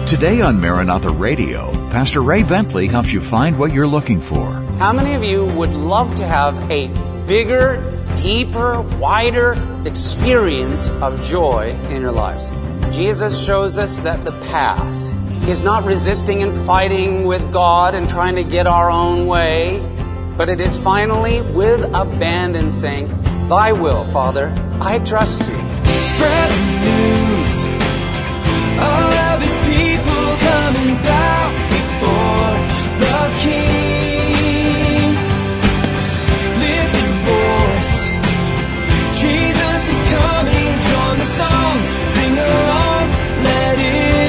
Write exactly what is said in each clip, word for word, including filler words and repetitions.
Today on Maranatha Radio, Pastor Ray Bentley helps you find what you're looking for. How many of you would love to have a bigger, deeper, wider experience of joy in your lives? Jesus shows us that the path is not resisting and fighting with God and trying to get our own way, but it is finally with abandon saying, Thy will, Father, I trust you. Spread the news. All of His people coming down before the King. Lift your voice. Jesus is coming. Join the song. Sing along. Let it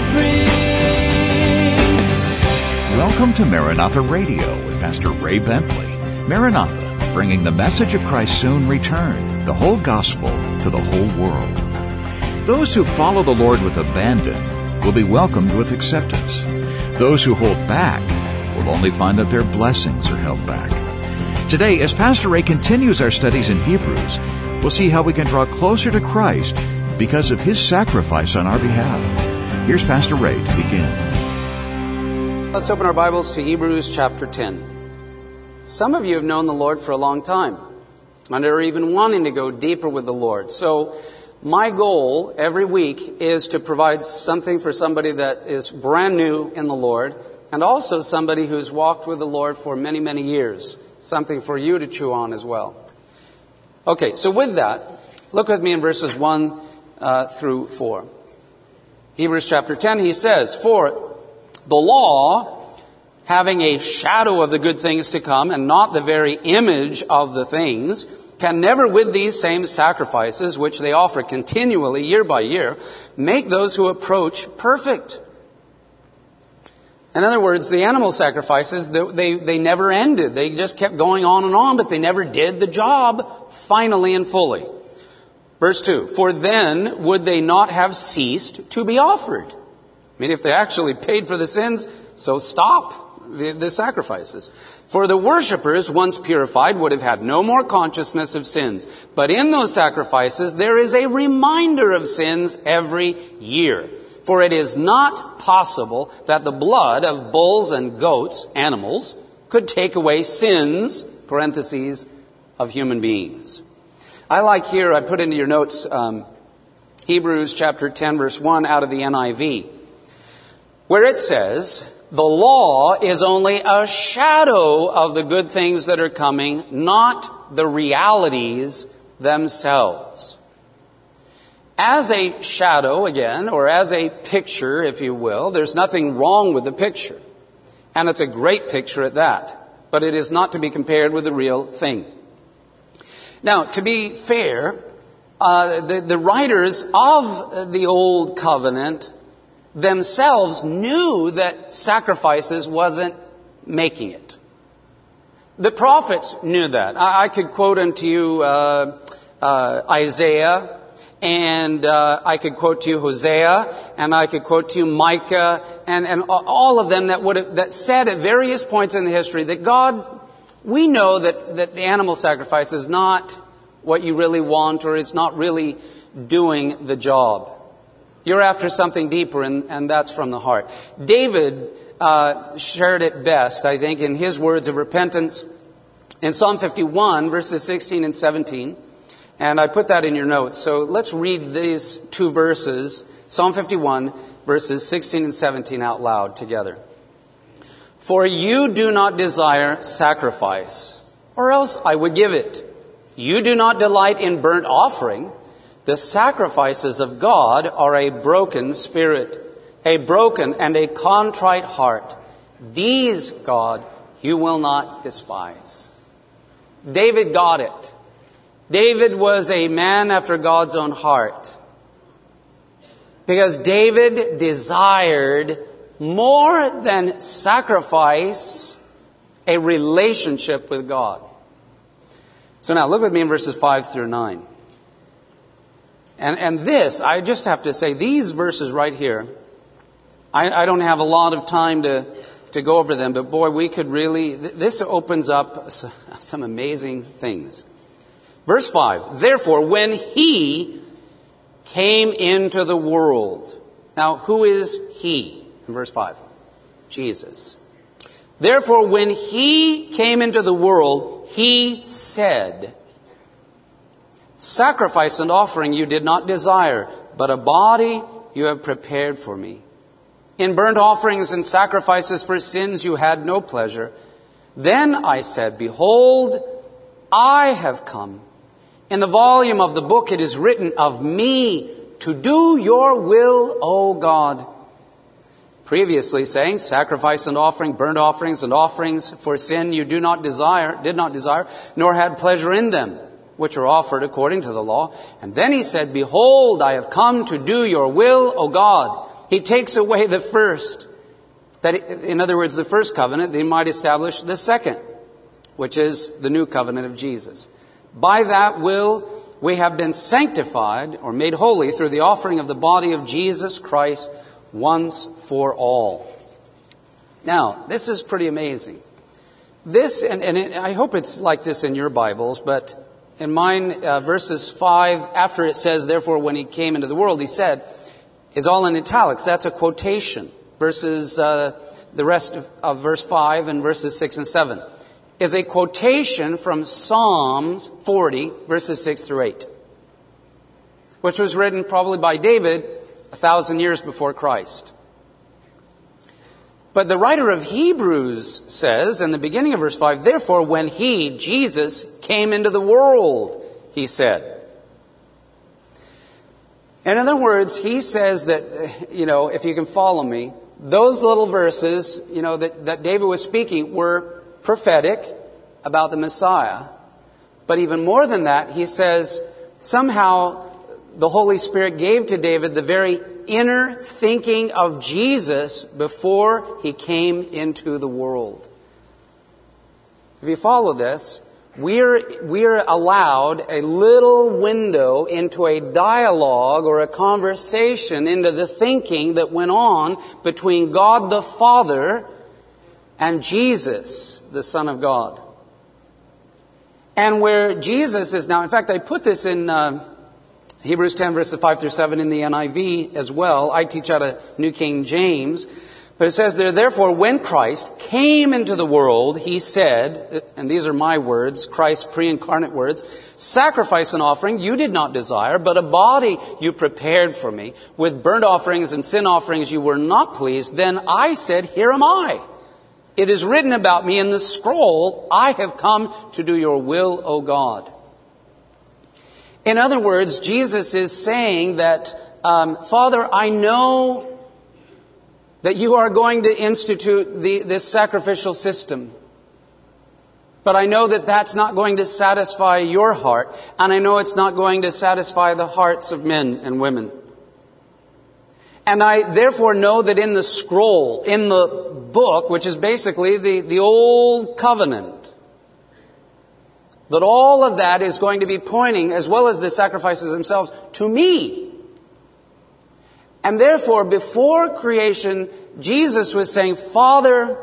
ring. Welcome to Maranatha Radio with Pastor Ray Bentley. Maranatha, bringing the message of Christ's soon return, the whole gospel to the whole world. Those who follow the Lord with abandon will be welcomed with acceptance. Those who hold back will only find that their blessings are held back. Today, as Pastor Ray continues our studies in Hebrews, we'll see how we can draw closer to Christ because of His sacrifice on our behalf. Here's Pastor Ray to begin. Let's open our Bibles to Hebrews chapter ten. Some of you have known the Lord for a long time and are even wanting to go deeper with the Lord. So my goal every week is to provide something for somebody that is brand new in the Lord and also somebody who's walked with the Lord for many, many years. Something for you to chew on as well. Okay, so with that, look with me in verses one uh, through four. Hebrews chapter ten, he says, For the law, having a shadow of the good things to come and not the very image of the things, can never with these same sacrifices, which they offer continually year by year, make those who approach perfect. In other words, the animal sacrifices, they, they never ended. They just kept going on and on, but they never did the job finally and fully. Verse two, For then would they not have ceased to be offered? I mean, if they actually paid for the sins, so stop the, the sacrifices. For the worshippers, once purified, would have had no more consciousness of sins. But in those sacrifices, there is a reminder of sins every year. For it is not possible that the blood of bulls and goats, animals, could take away sins, parentheses, of human beings. I like here, I put into your notes, um, Hebrews chapter ten, verse one out of the N I V, where it says, the law is only a shadow of the good things that are coming, not the realities themselves. As a shadow, again, or as a picture, if you will, there's nothing wrong with the picture. And it's a great picture at that. But it is not to be compared with the real thing. Now, to be fair, uh, the, the writers of the Old Covenant themselves knew that sacrifices wasn't making it. The prophets knew that. I, I could quote unto you uh, uh, Isaiah, and uh, I could quote to you Hosea, and I could quote to you Micah, and, and all of them that would have, that said at various points in the history that God, we know that, that the animal sacrifice is not what you really want, or it's not really doing the job. You're after something deeper, and, and that's from the heart. David uh, shared it best, I think, in his words of repentance in Psalm fifty-one, verses sixteen and seventeen. And I put that in your notes. So let's read these two verses, Psalm fifty-one, verses sixteen and seventeen out loud together. For you do not desire sacrifice, or else I would give it. You do not delight in burnt offering. The sacrifices of God are a broken spirit, a broken and a contrite heart. These, God, you will not despise. David got it. David was a man after God's own heart. Because David desired more than sacrifice, a relationship with God. So now look with me in verses five through nine. And, and this, I just have to say, these verses right here, I, I don't have a lot of time to, to go over them, but boy, we could really, this opens up some amazing things. Verse five, therefore, when He came into the world. Now, who is He? in verse five. Jesus. Therefore, when he came into the world, he said, sacrifice and offering you did not desire, but a body you have prepared for me. In burnt offerings and sacrifices for sins you had no pleasure. Then I said, behold, I have come. In the volume of the book it is written of me to do your will, O God. Previously saying, sacrifice and offering, burnt offerings and offerings for sin you do not desire, did not desire, nor had pleasure in them, which are offered according to the law. And then he said, behold, I have come to do your will, O God. He takes away the first. That, in other words, the first covenant, they might establish the second, which is the new covenant of Jesus. By that will, we have been sanctified or made holy through the offering of the body of Jesus Christ once for all. Now, this is pretty amazing. This, and, and it, I hope it's like this in your Bibles, but in mine, uh, verses five, after it says, therefore, when he came into the world, he said, is all in italics. That's a quotation. Verses, uh, the rest of, of verse five and verses six and seven is a quotation from Psalms forty, verses six through eight, which was written probably by David a thousand years before Christ. But the writer of Hebrews says in the beginning of verse five, therefore, when he, Jesus, came into the world, he said. In other words, he says that, you know, if you can follow me, those little verses, you know, that, that David was speaking were prophetic about the Messiah. But even more than that, he says somehow the Holy Spirit gave to David the very inner thinking of Jesus before he came into the world. If you follow this, we're, we're allowed a little window into a dialogue or a conversation into the thinking that went on between God the Father and Jesus, the Son of God. And where Jesus is now, in fact, I put this in uh, Hebrews ten, verses five through seven in the N I V as well. I teach out of New King James. But it says there, therefore, when Christ came into the world, he said, and these are my words, Christ's pre-incarnate words, sacrifice and offering you did not desire, but a body you prepared for me. With burnt offerings and sin offerings you were not pleased. Then I said, here am I. It is written about me in the scroll, I have come to do your will, O God. In other words, Jesus is saying that, um, Father, I know that you are going to institute the, this sacrificial system. But I know that that's not going to satisfy your heart. And I know it's not going to satisfy the hearts of men and women. And I therefore know that in the scroll, in the book, which is basically the, the old covenant, that all of that is going to be pointing, as well as the sacrifices themselves, to me. And therefore, before creation, Jesus was saying, Father,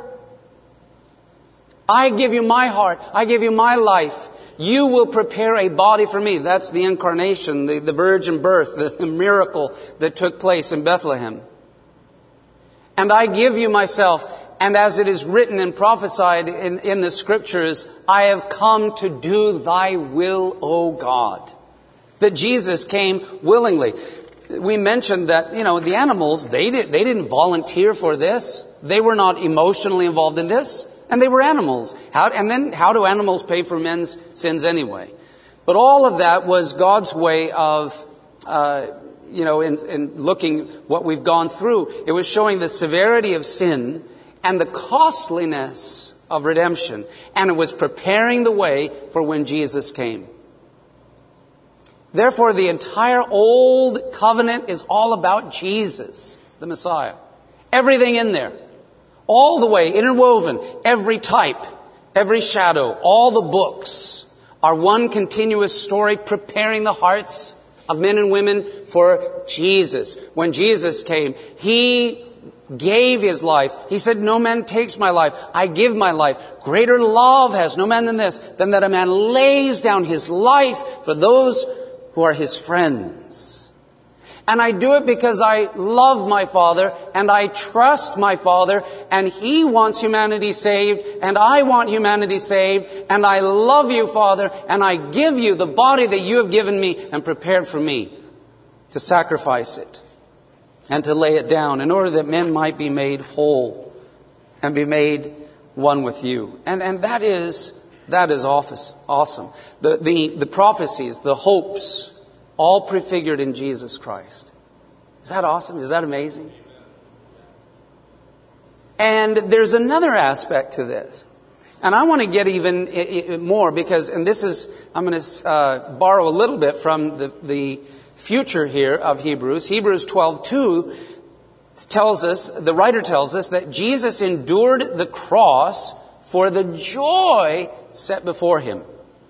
I give you my heart. I give you my life. You will prepare a body for me. That's the incarnation, the, the virgin birth, the, the miracle that took place in Bethlehem. And I give you myself. And as it is written and prophesied in, in the scriptures, I have come to do thy will, O God. That Jesus came willingly. We mentioned that, you know, the animals, they, did, they didn't volunteer for this. They were not emotionally involved in this. And they were animals. How, and then how do animals pay for men's sins anyway? But all of that was God's way of, uh, you know, in, in looking what we've gone through. It was showing the severity of sin and the costliness of redemption. And it was preparing the way for when Jesus came. Therefore, the entire Old Covenant is all about Jesus, the Messiah. Everything in there. All the way, interwoven, every type, every shadow, all the books are one continuous story preparing the hearts of men and women for Jesus. When Jesus came, He gave His life. He said, no man takes my life. I give my life. Greater love has no man than this, than that a man lays down his life for those who are his friends. And I do it because I love my Father and I trust my Father, and He wants humanity saved and I want humanity saved, and I love you, Father, and I give you the body that you have given me and prepared for me to sacrifice it and to lay it down in order that men might be made whole and be made one with you. And and that is that is office, awesome. The, the, the prophecies, the hopes, all prefigured in Jesus Christ. Is that awesome? Is that amazing? And there's another aspect to this. And I want to get even more because, and this is, I'm going to uh, borrow a little bit from the, the future here of Hebrews. Hebrews twelve two tells us, the writer tells us that Jesus endured the cross for the joy set before Him.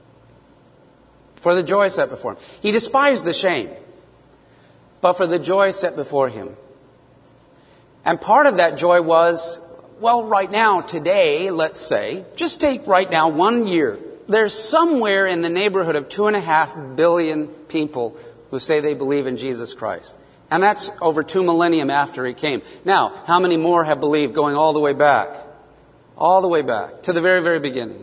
For the joy set before Him. He despised the shame, but for the joy set before Him. And part of that joy was, well, right now, today, let's say, just take right now one year. There's somewhere in the neighborhood of two and a half billion people who say they believe in Jesus Christ. And that's over two millennium after He came. Now, how many more have believed going all the way back? All the way back to the very, very beginning.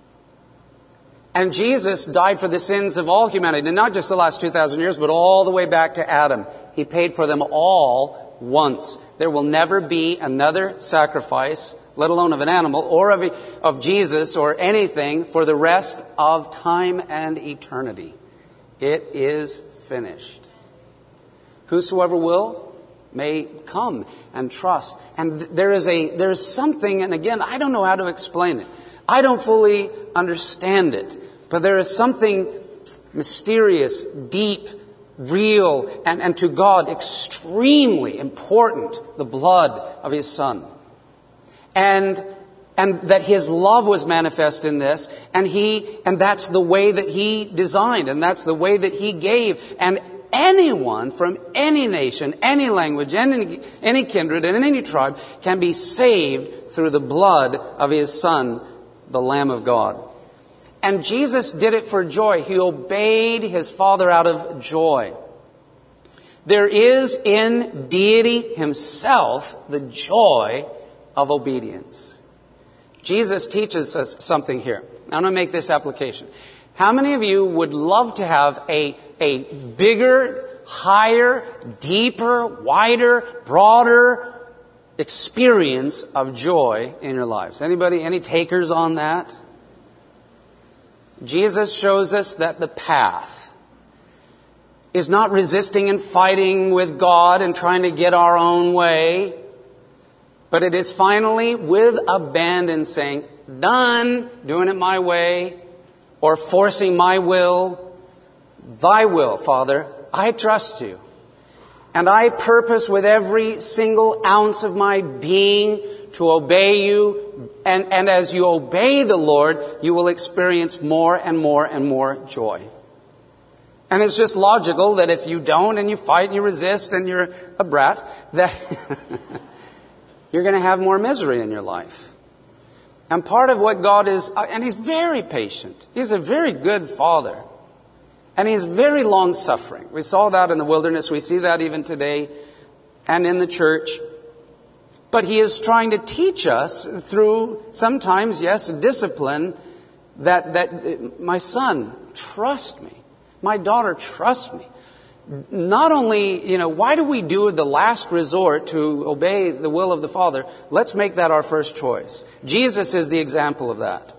And Jesus died for the sins of all humanity, and not just the last two thousand years, but all the way back to Adam. He paid for them all once. There will never be another sacrifice, let alone of an animal, or of, of Jesus or anything, for the rest of time and eternity. It is finished. Whosoever will may come and trust. And there is a there is something, and again, I don't know how to explain it. I don't fully understand it, but there is something mysterious, deep, real, and, and to God extremely important, the blood of His Son. And and that His love was manifest in this, and He and that's the way that He designed, and that's the way that He gave. And anyone from any nation, any language, any, any kindred, and any tribe can be saved through the blood of His Son, the Lamb of God. And Jesus did it for joy. He obeyed His Father out of joy. There is in deity Himself the joy of obedience. Jesus teaches us something here. I'm going to make this application. How many of you would love to have a, a bigger, higher, deeper, wider, broader experience of joy in your lives? Anybody, any takers on that? Jesus shows us that the path is not resisting and fighting with God and trying to get our own way, but it is finally with abandon saying, done, doing it my way, or forcing my will. Thy will, Father, I trust you. And I purpose with every single ounce of my being to obey you. And, and as you obey the Lord, you will experience more and more and more joy. And it's just logical that if you don't and you fight and you resist and you're a brat, that you're going to have more misery in your life. And part of what God is, and He's very patient. He's a very good Father. And He's very long-suffering. We saw that in the wilderness. We see that even today and in the church. But He is trying to teach us through sometimes, yes, discipline, that, that my son, trust me. My daughter, trust me. Not only, you know, why do we do the last resort to obey the will of the Father? Let's make that our first choice. Jesus is the example of that.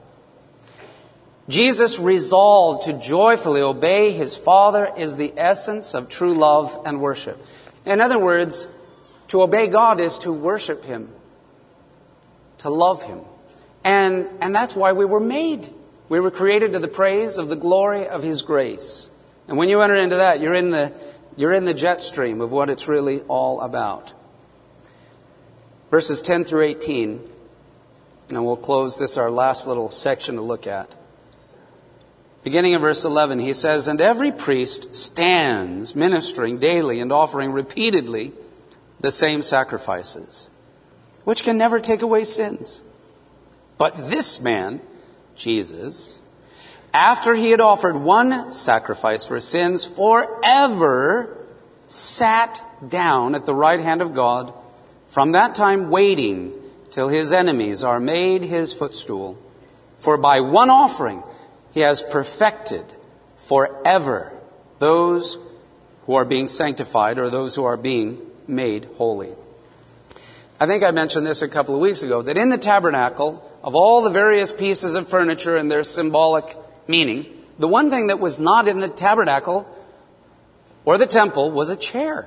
Jesus resolved to joyfully obey His Father is the essence of true love and worship. In other words, to obey God is to worship Him, to love Him. And, and that's why we were made. We were created to the praise of the glory of His grace. And when you enter into that, you're in the you're in the jet stream of what it's really all about. Verses ten through eighteen, and we'll close this, our last little section to look at. Beginning in verse eleven, he says, "And every priest stands ministering daily and offering repeatedly the same sacrifices, which can never take away sins. But this man, Jesus, after He had offered one sacrifice for sins forever, sat down at the right hand of God, from that time waiting till his enemies are made his footstool. For by one offering he has perfected forever those who are being sanctified, or those who are being made holy. I think I mentioned this a couple of weeks ago, that in the tabernacle, of all the various pieces of furniture and their symbolic meaning, the one thing that was not in the tabernacle or the temple was a chair.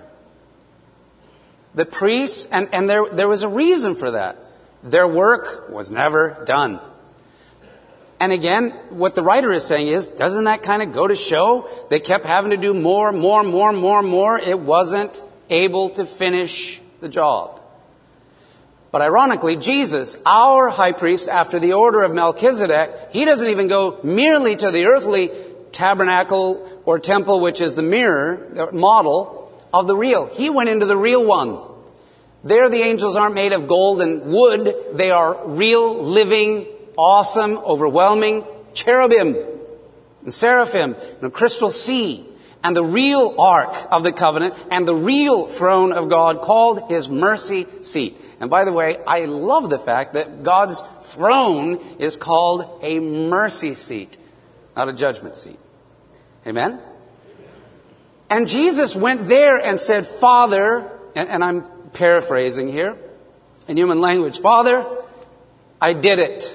The priests, and, and there, there was a reason for that. Their work was never done. And again, what the writer is saying is, doesn't that kind of go to show they kept having to do more, more, more, more, more? It wasn't able to finish the job. But ironically, Jesus, our high priest after the order of Melchizedek, he doesn't even go merely to the earthly tabernacle or temple, which is the mirror, the model of the real. He went into the real one. There the angels aren't made of gold and wood. They are real, living, awesome, overwhelming cherubim and seraphim and a crystal sea and the real ark of the covenant and the real throne of God called his mercy seat. And by the way, I love the fact that God's throne is called a mercy seat, not a judgment seat. Amen? And Jesus went there and said, Father, and, and I'm paraphrasing here in human language, Father, I did it.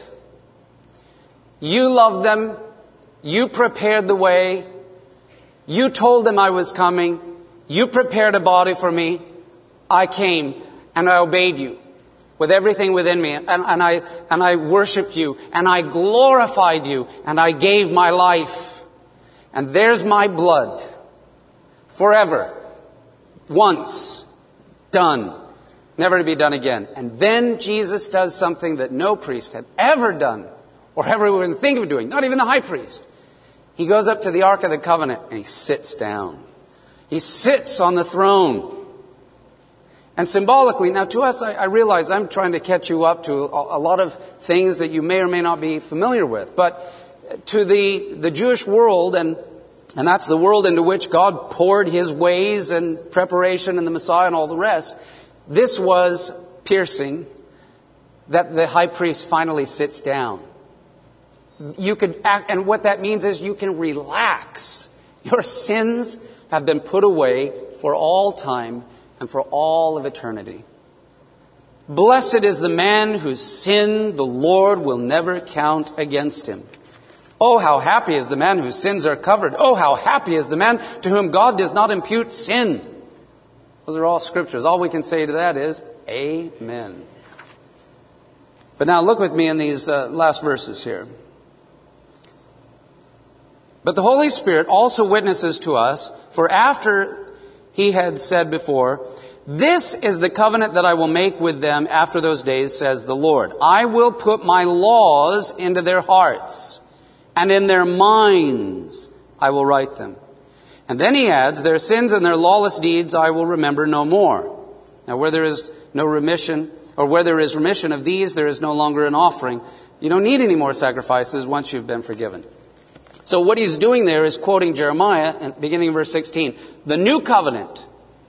You loved them. You prepared the way. You told them I was coming. You prepared a body for me. I came and I obeyed you with everything within me. And, and I and I worshiped you. And I glorified you. And I gave my life. And there's my blood. Forever. Once. Done. Never to be done again. And then Jesus does something that no priest had ever done. Or ever even think of doing. Not even the high priest. He goes up to the Ark of the Covenant and he sits down. He sits on the throne. And symbolically, now to us, I, I realize I'm trying to catch you up to a, a lot of things that you may or may not be familiar with. But to the, the Jewish world, and, and that's the world into which God poured his ways and preparation and the Messiah and all the rest, this was piercing that the high priest finally sits down. You could act, and what that means is you can relax. Your sins have been put away for all time and for all of eternity. Blessed is the man whose sin the Lord will never count against him. Oh, how happy is the man whose sins are covered. Oh, how happy is the man to whom God does not impute sin. Those are all scriptures. All we can say to that is, Amen. But now look with me in these uh, last verses here. But the Holy Spirit also witnesses to us, for after he had said before, this is the covenant that I will make with them after those days, says the Lord. I will put my laws into their hearts, and in their minds I will write them. And then he adds, their sins and their lawless deeds I will remember no more. Now where there is no remission, or where there is remission of these, there is no longer an offering. You don't need any more sacrifices once you've been forgiven. So what he's doing there is quoting Jeremiah, beginning in verse sixteen. The new covenant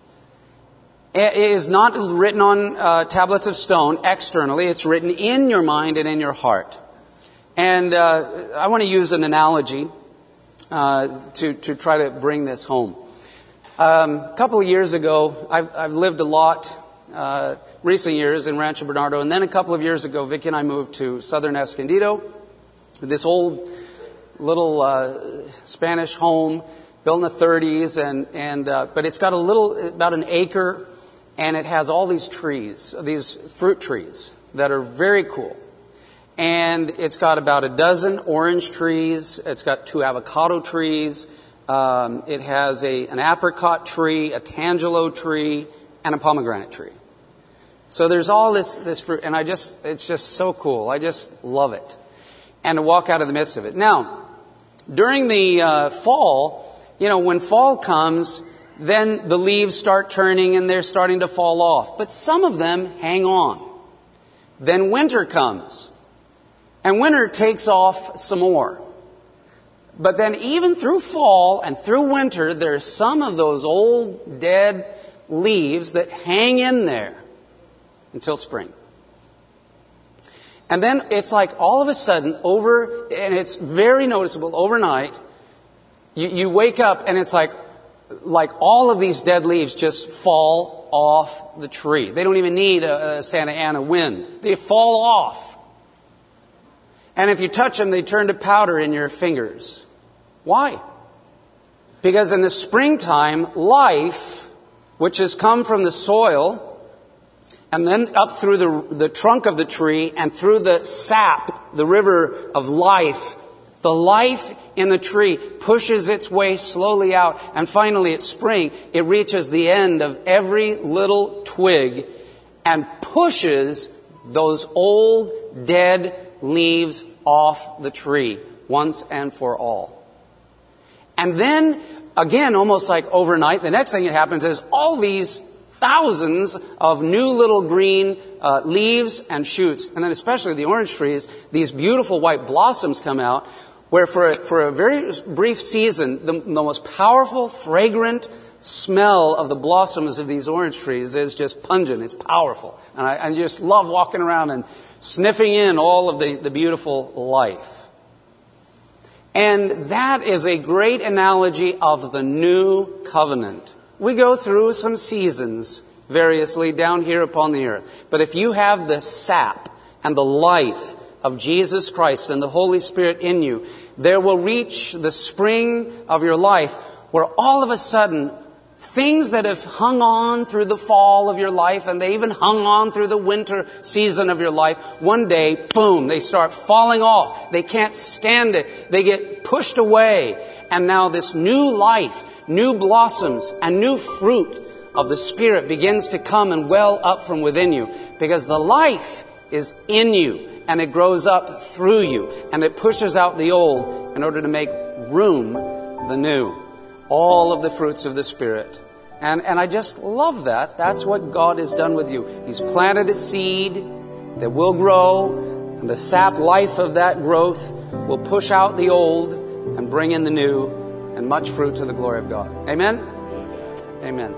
is not written on uh, tablets of stone externally. It's written in your mind and in your heart. And uh, I want to use an analogy uh, to, to try to bring this home. Um, a couple of years ago, I've, I've lived a lot, uh, recent years in Rancho Bernardo. And then a couple of years ago, Vicki and I moved to southern Escondido. This old little uh, Spanish home built in the thirties, and and uh, but it's got a little about an acre, and it has all these trees, these fruit trees that are very cool. And it's got about a dozen orange trees. It's got two avocado trees. Um, it has a an apricot tree, a tangelo tree, and a pomegranate tree. So there's all this this fruit, and I just it's just so cool. I just love it, and to walk out of the midst of it now. During the uh, fall, you know, when fall comes, then the leaves start turning and they're starting to fall off. But some of them hang on. Then winter comes. And winter takes off some more. But then even through fall and through winter, there's some of those old dead leaves that hang in there until spring. And then it's like all of a sudden over, and it's very noticeable overnight, you, you wake up and it's like, like all of these dead leaves just fall off the tree. They don't even need a, a Santa Ana wind. They fall off. And if you touch them, they turn to powder in your fingers. Why? Because in the springtime, life, which has come from the soil, and then up through the, the trunk of the tree and through the sap, the river of life, the life in the tree pushes its way slowly out. And finally at spring, it reaches the end of every little twig and pushes those old dead leaves off the tree once and for all. And then, again, almost like overnight, the next thing that happens is all these thousands of new little green uh, leaves and shoots, and then especially the orange trees, these beautiful white blossoms come out, where for a, for a very brief season, the, the most powerful, fragrant smell of the blossoms of these orange trees is just pungent. It's powerful. And I, I just love walking around and sniffing in all of the, the beautiful life. And that is a great analogy of the new covenant. We go through some seasons variously down here upon the earth. But if you have the sap and the life of Jesus Christ and the Holy Spirit in you, there will reach the spring of your life where all of a sudden things that have hung on through the fall of your life and they even hung on through the winter season of your life, one day, boom, they start falling off. They can't stand it. They get pushed away. And now this new life, new blossoms, and new fruit of the Spirit begins to come and well up from within you, because the life is in you and it grows up through you and it pushes out the old in order to make room the new. All of the fruits of the Spirit. And, and I just love that. That's what God has done with you. He's planted a seed that will grow, and the sap life of that growth will push out the old and bring in the new, and much fruit to the glory of God. Amen? Amen.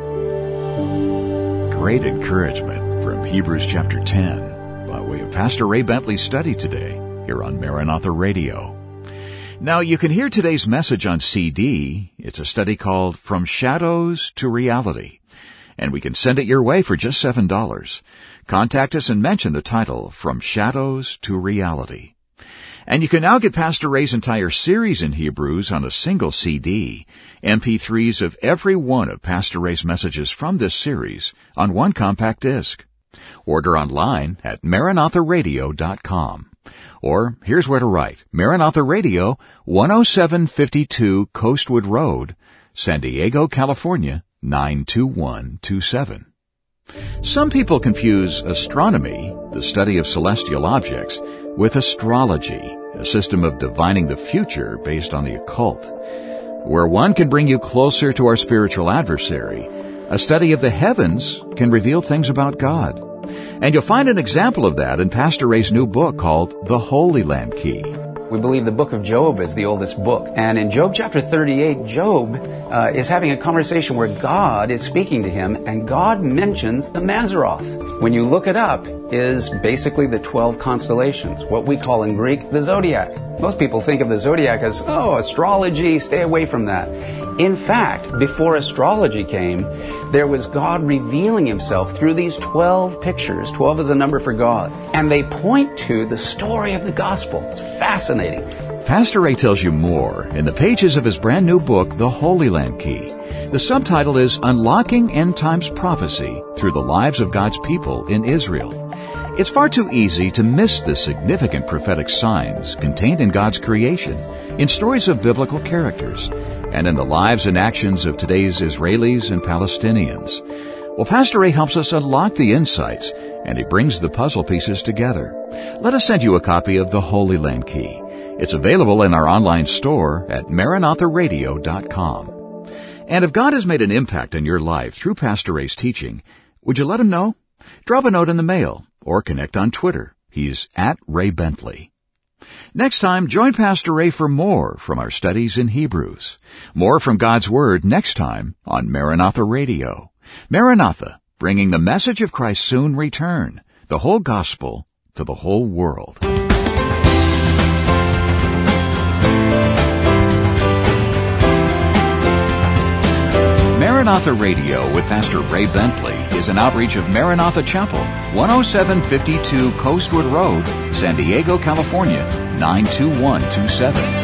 Great encouragement from Hebrews chapter ten by way of Pastor Ray Bentley's study today here on Maranatha Radio. Now, you can hear today's message on C D. It's a study called From Shadows to Reality, and we can send it your way for just seven dollars. Contact us and mention the title, From Shadows to Reality. And you can now get Pastor Ray's entire series in Hebrews on a single C D, M P threes of every one of Pastor Ray's messages from this series on one compact disc. Order online at maranatha radio dot com. Or, here's where to write. Maranatha Radio, one oh seven fifty-two Coastwood Road, San Diego, California, nine two one two seven. Some people confuse astronomy, the study of celestial objects, with astrology, a system of divining the future based on the occult. Where one can bring you closer to our spiritual adversary, a study of the heavens can reveal things about God. And you'll find an example of that in Pastor Ray's new book called The Holy Land Key. We believe the book of Job is the oldest book. And in Job chapter thirty-eight, Job uh, is having a conversation where God is speaking to him, and God mentions the Mazzaroth. When you look it up, is basically the twelve constellations, what we call in Greek the zodiac. Most people think of the zodiac as, oh, astrology, stay away from that. In fact, before astrology came, there was God revealing himself through these twelve pictures. twelve is a number for God. And they point to the story of the gospel. It's fascinating. Pastor Ray tells you more in the pages of his brand new book, The Holy Land Key. The subtitle is Unlocking End Times Prophecy Through the Lives of God's People in Israel. It's far too easy to miss the significant prophetic signs contained in God's creation, in stories of biblical characters, and in the lives and actions of today's Israelis and Palestinians. Well, Pastor Ray helps us unlock the insights, and he brings the puzzle pieces together. Let us send you a copy of The Holy Land Key. It's available in our online store at maranatha radio dot com. And if God has made an impact in your life through Pastor Ray's teaching, would you let him know? Drop a note in the mail or connect on Twitter. He's at Ray Bentley. Next time, join Pastor Ray for more from our studies in Hebrews. More from God's Word next time on Maranatha Radio. Maranatha, bringing the message of Christ's soon return, the whole gospel to the whole world. Maranatha Radio with Pastor Ray Bentley is an outreach of Maranatha Chapel, one oh seven fifty-two Coastwood Road, San Diego, California, nine two one two seven.